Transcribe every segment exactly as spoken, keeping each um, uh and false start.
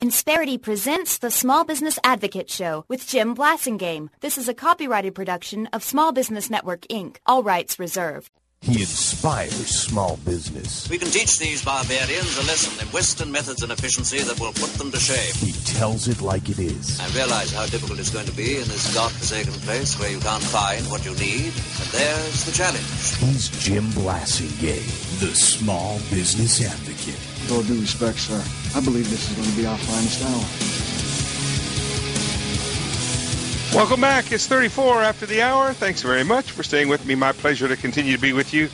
Insperity presents the Small Business Advocate Show with Jim Blasingame. This is a copyrighted production of Small Business Network, Incorporated. All rights reserved. He inspires small business. We can teach these barbarians a lesson in Western methods and efficiency that will put them to shame. He tells it like it is. I realize how difficult it's going to be in this godforsaken place where you can't find what you need, but there's the challenge. He's Jim Blasingame, the Small Business Advocate. With all due respect, sir, I believe this is going to be our finest hour. Welcome back. It's thirty-four after the hour. Thanks very much for staying with me. My pleasure to continue to be with you.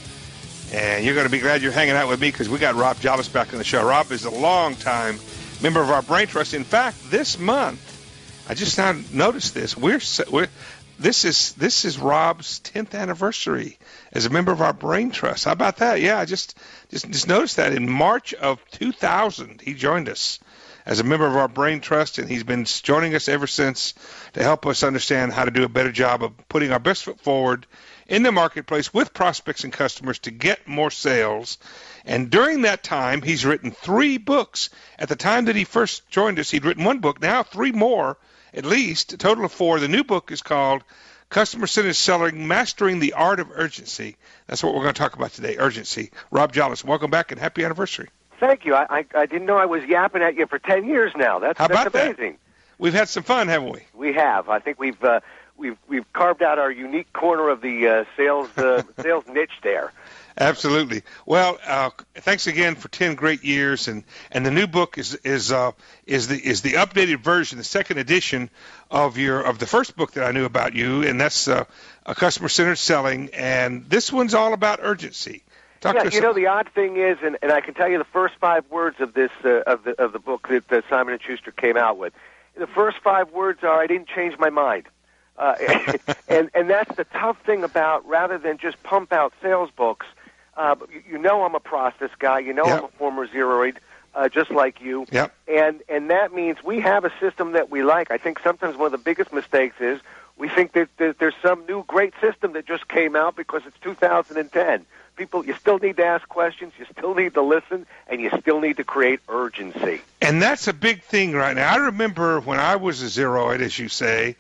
And you're going to be glad you're hanging out with me because we got Rob Jolles back on the show. Rob is a long-time member of our Brain Trust. In fact, this month, I just now noticed this. We're, we're this is this is Rob's tenth anniversary as a member of our Brain Trust. How about that? Yeah, I just just just noticed that in March of two thousand, he joined us as a member of our Brain Trust, and he's been joining us ever since to help us understand how to do a better job of putting our best foot forward in the marketplace with prospects and customers to get more sales. And during that time, he's written three books. At the time that he first joined us, he'd written one book. Now three more, at least, a total of four. The new book is called Customer-Centered Selling, Mastering the Art of Urgency. That's what we're going to talk about today, urgency. Rob Jolles, welcome back and happy anniversary. Thank you. I, I I didn't know I was yapping at you for ten years now. That's, How about that's amazing. That? We've had some fun, haven't we? We have. I think we've uh, we've we've carved out our unique corner of the uh, sales uh, sales niche there. Absolutely. Well, uh, thanks again for ten great years, and, and the new book is is uh, is the is the updated version, the second edition of your of the first book that I knew about you, and that's uh, a customer-centered selling, and this one's all about urgency. Talk yeah, you know, the odd thing is, and, and I can tell you the first five words of this uh, of the of the book that uh, Simon and Schuster came out with. The first five words are, "I didn't change my mind," uh, and and that's the tough thing about rather than just pump out sales books. Uh, you, you know, I'm a process guy. You know, yep. I'm a former Zeroid, uh, just like you. Yep. And and that means we have a system that we like. I think sometimes one of the biggest mistakes is we think that, that there's some new great system that just came out because it's two thousand ten. People, you still need to ask questions, you still need to listen, and you still need to create urgency. And that's a big thing right now. I remember when I was a Zeroid, as you say,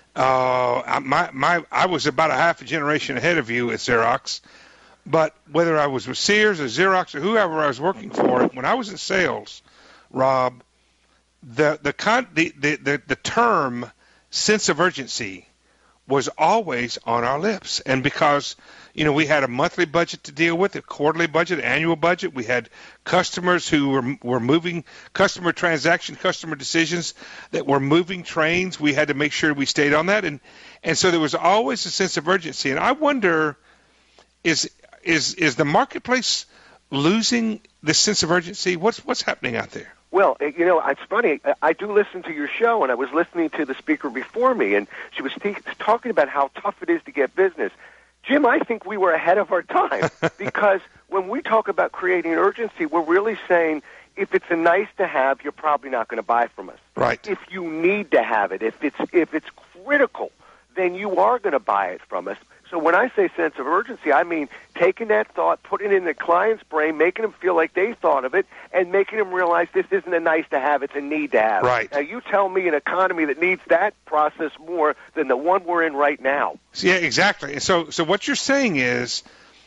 uh, my, my, I was about a half a generation ahead of you at Xerox. But whether I was with Sears or Xerox or whoever I was working for, when I was in sales, Rob, the the con- the, the, the, the term sense of urgency was always on our lips. And because, you know, we had a monthly budget to deal with, a quarterly budget, annual budget. We had customers who were were moving, customer transaction, customer decisions that were moving trains. We had to make sure we stayed on that. And, and so there was always a sense of urgency. And I wonder, is is is the marketplace losing this sense of urgency? What's what's happening out there? Well, you know, it's funny. I do listen to your show, and I was listening to the speaker before me, and she was t- talking about how tough it is to get business. Jim, I think we were ahead of our time because when we talk about creating urgency, we're really saying if it's a nice to have, you're probably not going to buy from us. Right. If you need to have it, if it's if it's critical, then you are going to buy it from us. So when I say sense of urgency, I mean taking that thought, putting it in the client's brain, making them feel like they thought of it, and making them realize this isn't a nice to have, it's a need to have. Right. Now, you tell me an economy that needs that process more than the one we're in right now. Yeah, exactly. So, so what you're saying is,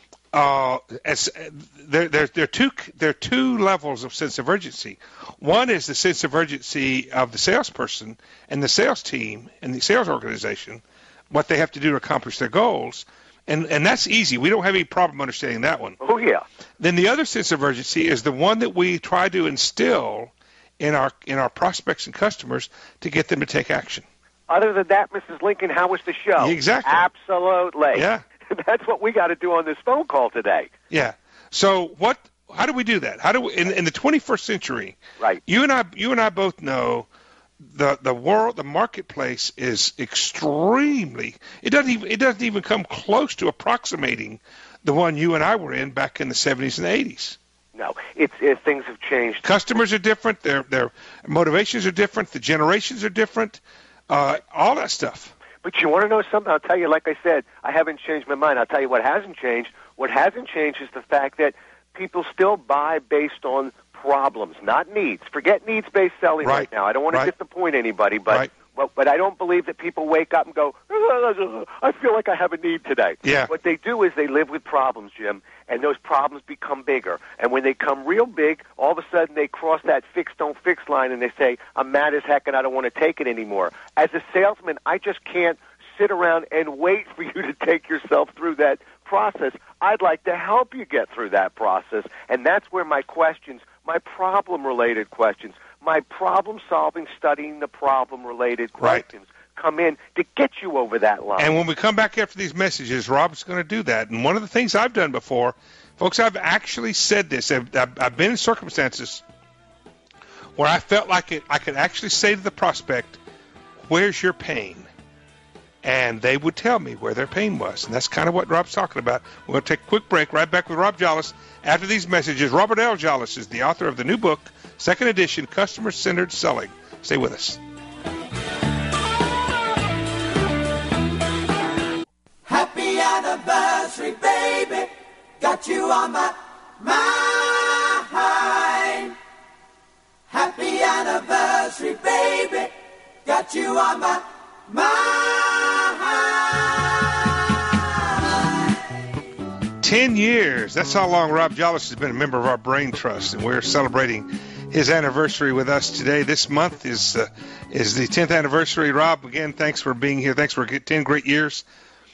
uh, as there, there, there are two, there are two levels of sense of urgency. One is the sense of urgency of the salesperson and the sales team and the sales organization, what they have to do to accomplish their goals. And and that's easy. We don't have any problem understanding that one. Oh, yeah. Then the other sense of urgency is the one that we try to instill in our in our prospects and customers to get them to take action. Other than that, Missus Lincoln, how was the show? Exactly. Absolutely. Yeah. That's what we got to do on this phone call today. Yeah. So what? How do we do that? How do we, in in the twenty-first century? Right. You and I, you and I both know the the world, the marketplace is extremely. It doesn't even it doesn't even come close to approximating the one you and I were in back in the seventies and eighties. No, it's it, things have changed. Customers are different. Their their motivations are different. The generations are different. Uh, all that stuff. But you want to know something? I'll tell you. Like I said, I haven't changed my mind. I'll tell you what hasn't changed. What hasn't changed is the fact that people still buy based on problems, not needs. Forget needs-based selling right, right now. I don't want right. to disappoint anybody, but, right. but but I don't believe that people wake up and go, I feel like I have a need today. Yeah. What they do is they live with problems, Jim, and those problems become bigger. And when they come real big, all of a sudden they cross that fix, don't fix line, and they say, I'm mad as heck and I don't want to take it anymore. As a salesman, I just can't sit around and wait for you to take yourself through that process. I'd like to help you get through that process, and that's where my questions, my problem-related questions, my problem-solving, studying the problem-related questions right. come in to get you over that line. And when we come back after these messages, Rob's going to do that. And one of the things I've done before, folks, I've actually said this. I've, I've been in circumstances where I felt like it, I could actually say to the prospect, where's your pain? And they would tell me where their pain was. And that's kind of what Rob's talking about. We're going to take a quick break. Right back with Rob Jolles after these messages. Robert L. Jolles is the author of the new book, second edition, Customer-Centered Selling. Stay with us. Happy anniversary, baby. Got you on my mind. Happy anniversary, baby. Got you on my mind. Ten years. That's how long Rob Jolles has been a member of our Brain Trust, and we're celebrating his anniversary with us today. This month is uh, is the tenth anniversary. Rob, again, thanks for being here. Thanks for ten great years.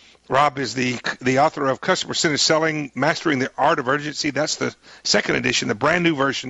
Rob is the the author of Customer-Centered Selling, Mastering the Art of Urgency. That's the second edition, the brand new version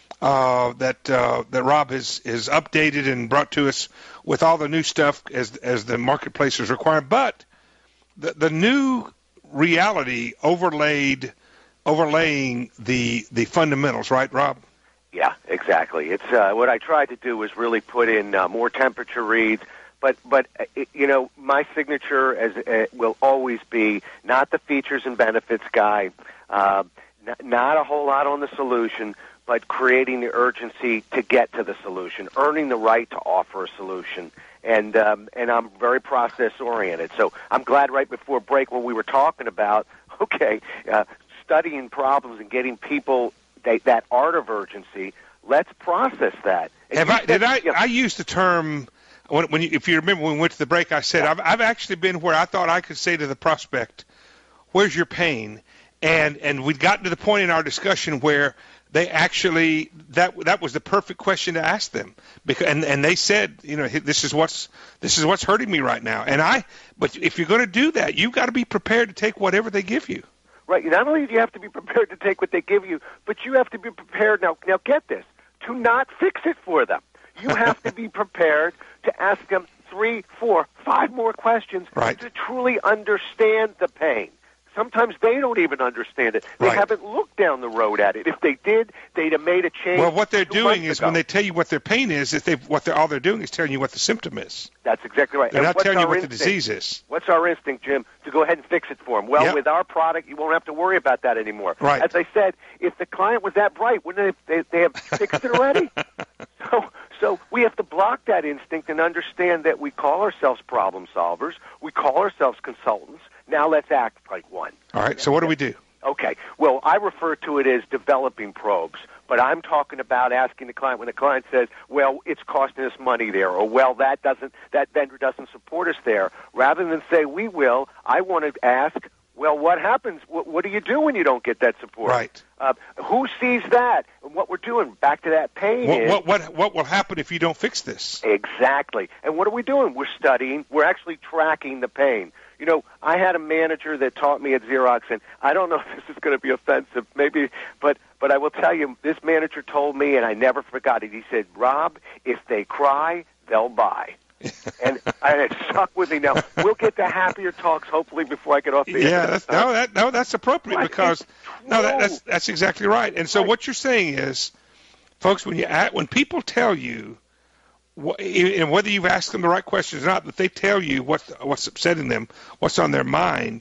uh, that uh, that Rob has, has updated and brought to us with all the new stuff as as the marketplace is requiring. But the the new reality overlaid overlaying the the fundamentals, right, Rob? Yeah, exactly. It's uh, what I tried to do was really put in uh, more temperature reads, but but uh, it, you know, my signature as uh, will always be not the features and benefits guy, uh, n- not a whole lot on the solution, but creating the urgency to get to the solution, earning the right to offer a solution. And um, and I'm very process oriented. So I'm glad right before break when we were talking about okay, uh, studying problems and getting people that, that art of urgency. Let's process that. And Have I, said, did I? You know, I used the term when, when you, if you remember when we went to the break. I said yeah. I've, I've actually been where I thought I could say to the prospect, "Where's your pain?" And and we'd gotten to the point in our discussion where they actually that that was the perfect question to ask them, because and, and they said, you know, this is what's this is what's hurting me right now. And I, but if you're going to do that, you've got to be prepared to take whatever they give you. Right. Not only do you have to be prepared to take what they give you, but you have to be prepared now. Now get this, to not fix it for them. You have to be prepared to ask them three, four, five more questions right. to truly understand the pain. Sometimes they don't even understand it. They right. haven't looked down the road at it. If they did, they'd have made a change. Well, what they're doing is ago. when they tell you what their pain is, if they what they're all they're doing is telling you what the symptom is. That's exactly right. They're and not telling you what instinct? the disease is. What's our instinct, Jim? To go ahead and fix it for them. Well, yep. with our product, you won't have to worry about that anymore. Right. As I said, if the client was that bright, wouldn't they, they, they have fixed it already? so, so we have to block that instinct and understand that we call ourselves problem solvers. We call ourselves consultants. Now let's act like one. All right, so what do we do? Okay, well, I refer to it as developing probes, but I'm talking about asking the client when the client says, well, it's costing us money there, or, well, that doesn't that vendor doesn't support us there. Rather than say, we will, I want to ask, well, what happens? What, what do you do when you don't get that support? Right. Uh, who sees that? And what we're doing, back to that pain What, is... what, what, what will happen if you don't fix this? Exactly. And what are we doing? We're studying. We're actually tracking the pain. You know, I had a manager that taught me at Xerox, and I don't know if this is going to be offensive, maybe, but but I will tell you, this manager told me, and I never forgot it. He said, Rob, if they cry, they'll buy. and, and it stuck with me. Now, we'll get to happier talks, hopefully, before I get off the Yeah, air. that's, no, that, no, that's appropriate Right. because no, that, that's that's exactly right. And so Right. what you're saying is, folks, when you at, when people tell you, what, and whether you've asked them the right questions or not, but they tell you what's what's upsetting them, what's on their mind.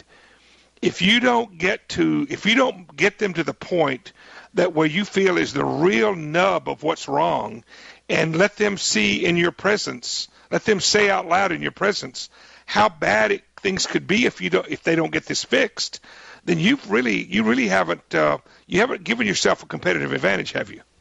If you don't get to, if you don't get them to the point that where you feel is the real nub of what's wrong, and let them see in your presence, let them say out loud in your presence how bad it, things could be if you don't, if they don't get this fixed, then you've really, you really haven't, uh, you haven't given yourself a competitive advantage, have you?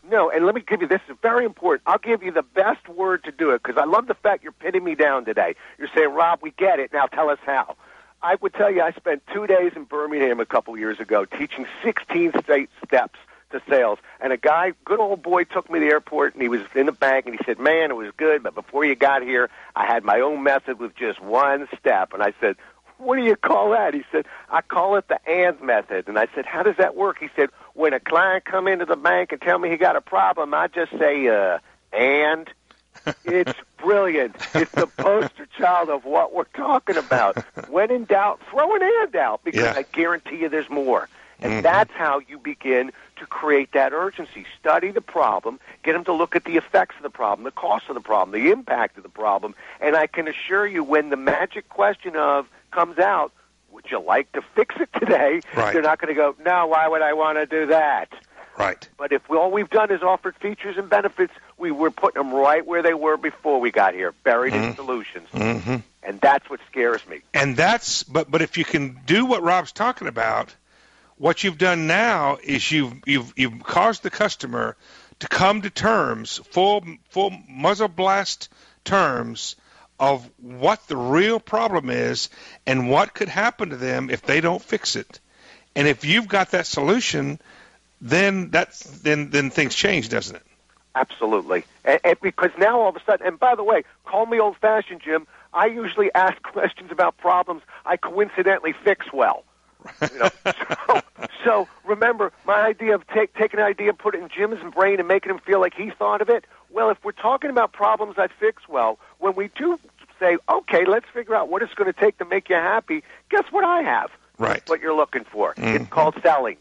No, and let me give you, this is very important. I'll give you the best word to do it, because I love the fact you're pinning me down today. You're saying, Rob, we get it. Now tell us how. I would tell you I spent two days in Birmingham a couple years ago teaching sixteen straight steps to sales. And a guy, good old boy, took me to the airport, and he was in the bank, and he said, man, it was good, but before you got here, I had my own method with just one step. And I said, what do you call that? He said, I call it the and method. And I said, how does that work? He said, when a client come into the bank and tell me he got a problem, I just say, uh, and. It's brilliant. It's the poster child of what we're talking about. When in doubt, throw an and out, because yeah. I guarantee you there's more. And mm-hmm. that's how you begin to create that urgency. Study the problem, get them to look at the effects of the problem, the cost of the problem, the impact of the problem, and I can assure you when the magic question of comes out, would you like to fix it today? Right. They're not going to go, no, why would I want to do that? Right. But if we, all we've done is offered features and benefits, we were putting them right where they were before we got here, buried mm-hmm. in solutions. Mm-hmm. And that's what scares me. And that's, but but if you can do what Rob's talking about, what you've done now is you've you've you've caused the customer to come to terms, full full muzzle blast terms of what the real problem is and what could happen to them if they don't fix it. And if you've got that solution, then that's then then things change, doesn't it? Absolutely. And, and because now all of a sudden, and by the way, call me old-fashioned, Jim, I usually ask questions about problems I coincidentally fix well. You know? so, so remember, my idea of take, taking an idea and put it in Jim's brain and making him feel like he thought of it, well, if we're talking about problems I fix well, when we do say, okay, let's figure out what it's going to take to make you happy, guess what I have? Right. That's what you're looking for. Mm-hmm. It's called selling.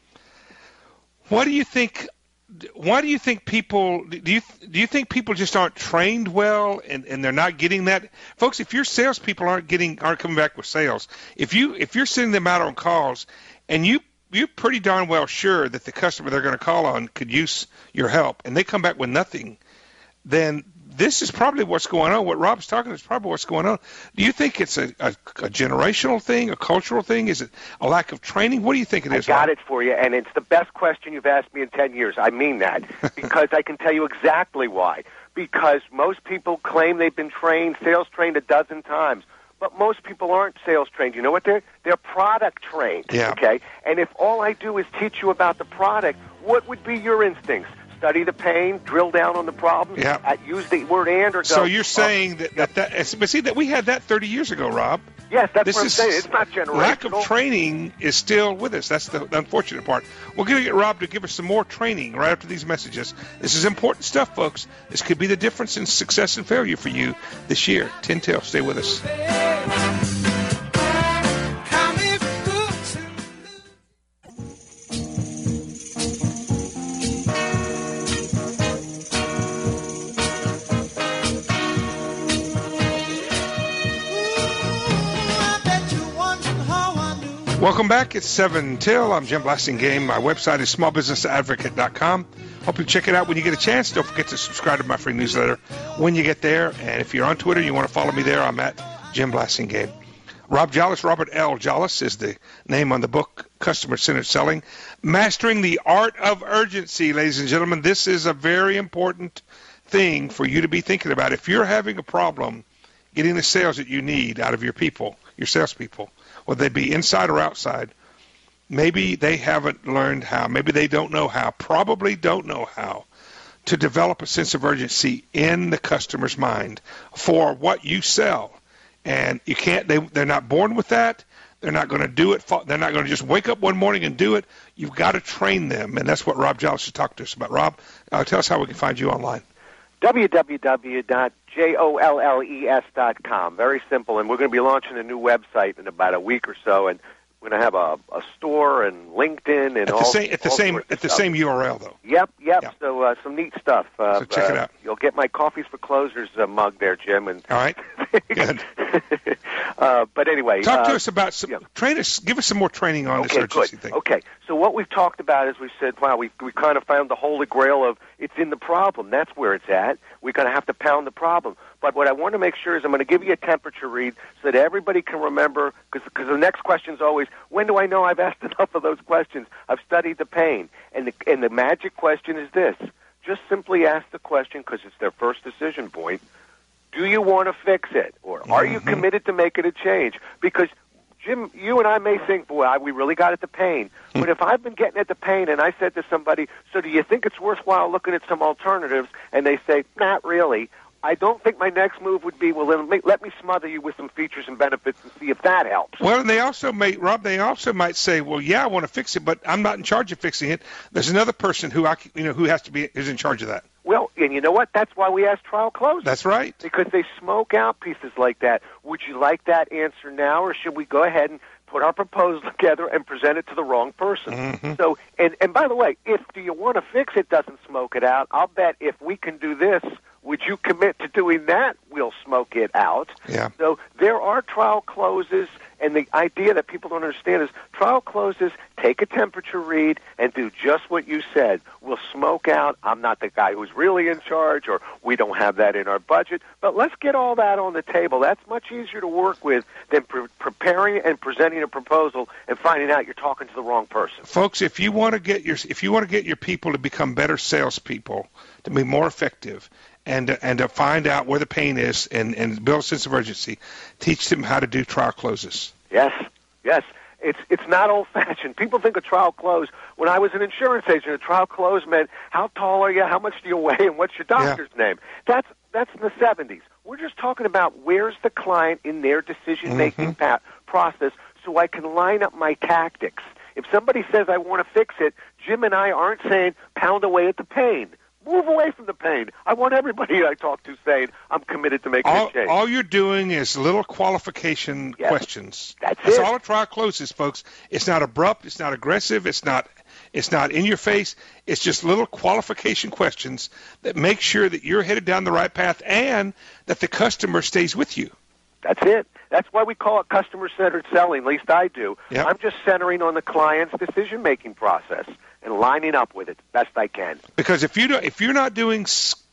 What do you think? Why do you think people? Do you do you think people just aren't trained well, and, and they're not getting that, folks? If your salespeople aren't getting aren't coming back with sales, if you if you're sending them out on calls, and you you're pretty darn well sure that the customer they're going to call on could use your help, and they come back with nothing, then this is probably what's going on. What Rob's talking is probably what's going on. Do you think it's a, a, a generational thing, a cultural thing? Is it a lack of training? What do you think it is? I got Rob? it for you, and it's the best question you've asked me in ten years. I mean that, because I can tell you exactly why. Because most people claim they've been trained, sales trained a dozen times, but most people aren't sales trained. You know what they're? They're product trained, yeah. okay? And if all I do is teach you about the product, what would be your instincts? Study the pain, drill down on the problem, yeah. uh, use the word and or go. So you're saying oh, that, that, that, but see, that we had that thirty years ago, Rob. Yes, that's this what I'm is, saying. It's not generational. Lack of training is still with us. That's the, the unfortunate part. We're going to get Rob to give us some more training right after these messages. This is important stuff, folks. This could be the difference in success and failure for you this year. Tin Tail, stay with us. Welcome back. It's seven till. I'm Jim Blasingame. My website is small business advocate dot com. Hope you check it out when you get a chance. Don't forget to subscribe to my free newsletter when you get there. And if you're on Twitter, you want to follow me there, I'm at Jim Blasingame. Rob Jolles, Robert L. Jolles is the name on the book, Customer-Centered Selling. Mastering the Art of Urgency, ladies and gentlemen. This is a very important thing for you to be thinking about. If you're having a problem getting the sales that you need out of your people, your salespeople, whether they be inside or outside, maybe they haven't learned how, maybe they don't know how, probably don't know how to develop a sense of urgency in the customer's mind for what you sell. And you can't, they, they're not born with that. They're not going to do it. They're not going to just wake up one morning and do it. You've got to train them. And that's what Rob Jolles has talked to us about. Rob, uh, tell us how we can find you online. w w w dot jolles dot com. Very simple. And we're going to be launching a new website in about a week or so. And we're going to have a, a store and LinkedIn and at the all same at the all same sorts of at the stuff. same U R L though. Yep, yep. Yeah. So uh, some neat stuff. Uh, So check uh, it out. You'll get my Coffees for Closers uh, mug there, Jim. And All right. Good. uh, but anyway, Talk to uh, us about some yeah. train us. Give us some more training on okay, this urgency good. thing. Okay, so what we've talked about is we said, wow, we we kind of found the holy grail of It's in the problem. That's where it's at. We're going to have to pound the problem. But what I want to make sure is I'm going to give you a temperature read so that everybody can remember, because the next question is always, when do I know I've asked enough of those questions? I've studied the pain. And the, and the magic question is this. Just simply ask the question, because it's their first decision point, do you want to fix it? Or are mm-hmm. you committed to making a change? Because Jim, you and I may think, boy, we really got at the pain. But if I've been getting at the pain and I said to somebody, so do you think it's worthwhile looking at some alternatives? And they say, not really. I don't think my next move would be, well, then let me, let me smother you with some features and benefits and see if that helps. Well, and they also may, Rob, they also might say, well, yeah, I want to fix it, but I'm not in charge of fixing it. There's another person who I, you know, who has to be, who's in charge of that. Well, and you know what? That's why we ask trial closes. That's right. Because they smoke out pieces like that. Would you like that answer now, or should we go ahead and put our proposal together and present it to the wrong person? Mm-hmm. So, and, and by the way, if do you want to fix it doesn't smoke it out, I'll bet if we can do this, would you commit to doing that? We'll smoke it out. Yeah. So there are trial closes, and the idea that people don't understand is trial closes, take a temperature read, and do just what you said. We'll smoke out, I'm not the guy who's really in charge, or we don't have that in our budget, but let's get all that on the table. That's much easier to work with than pre- preparing and presenting a proposal and finding out you're talking to the wrong person. Folks, if you want to get your if you want to get your people to become better salespeople, to be more effective, and to, and to find out where the pain is and, and build a sense of urgency, teach them how to do trial closes. Yes, yes. It's it's not old-fashioned. People think a trial close. When I was an insurance agent, a trial close meant how tall are you, how much do you weigh, and what's your doctor's yeah. name. That's that's in the seventies. We're just talking about where's the client in their decision-making mm-hmm. pa- process so I can line up my tactics. If somebody says I want to fix it, Jim and I aren't saying pound away at the pain. Move away from the pain. I want everybody I talk to saying, I'm committed to making all, a change. All you're doing is little qualification yes. questions. That's, That's it. all a trial closes, folks. It's not abrupt. It's not aggressive. It's not It's not in your face. It's just little qualification questions that make sure that you're headed down the right path and that the customer stays with you. That's it. That's why we call it customer-centered selling, at least I do. Yep. I'm just centering on the client's decision-making process and lining up with it best I can. Because if you do, if you're not doing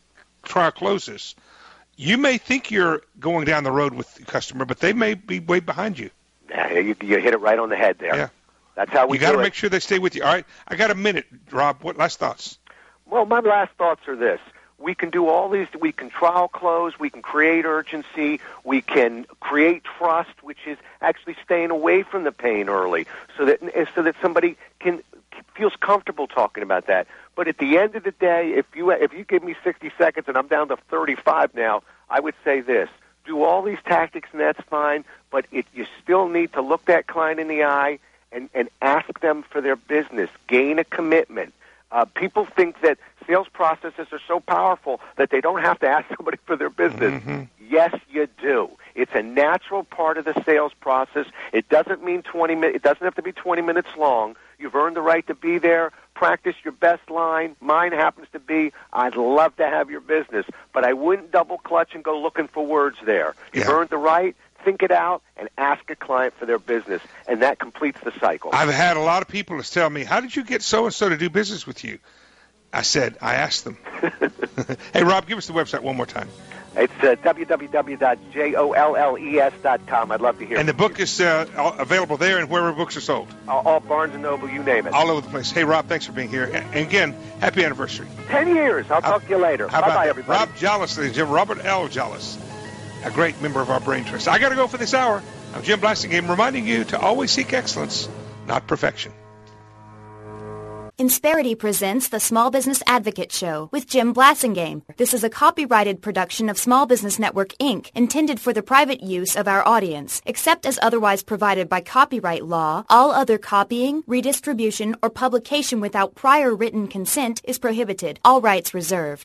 trial closes, you may think you're going down the road with the customer, but they may be way behind you. Yeah, you, you hit it right on the head there. Yeah. That's how we you got to do make sure they stay with you. All right, I got a minute, Rob. What last thoughts? Well, my last thoughts are this. We can do all these. We can trial close. We can create urgency. We can create trust, which is actually staying away from the pain early, so that so that somebody can feels comfortable talking about that. But at the end of the day, if you if you give me sixty seconds and I'm down to thirty-five now, I would say this: do all these tactics, and that's fine. But it, you still need to look that client in the eye and, and ask them for their business. Gain a commitment. Uh, people think that sales processes are so powerful that they don't have to ask somebody for their business. Mm-hmm. Yes, you do. It's a natural part of the sales process. It doesn't mean twenty minutes. It doesn't have to be twenty minutes long. You've earned the right to be there. Practice your best line. Mine happens to be, I'd love to have your business, but I wouldn't double clutch and go looking for words there. You've yeah. earned the right. Think it out and ask a client for their business, and that completes the cycle. I've had a lot of people tell me, how did you get so-and-so to do business with you? I said, I asked them. Hey, Rob, give us the website one more time. It's uh, w w w dot jolles dot com. I'd love to hear And the from book you. is uh, available there and wherever books are sold. All, all Barnes and Noble, you name it. All over the place. Hey, Rob, thanks for being here. And again, happy anniversary. Ten years. I'll How, talk to you later. How Bye-bye, about everybody. Rob Jolles, ladies and gentlemen, Robert L. Jolles, a great member of our Brain Trust. I got to go for this hour. I'm Jim Blasingame, reminding you to always seek excellence, not perfection. Insperity presents the Small Business Advocate Show with Jim Blasingame. This is a copyrighted production of Small Business Network, Incorporated, intended for the private use of our audience. Except as otherwise provided by copyright law, all other copying, redistribution, or publication without prior written consent is prohibited. All rights reserved.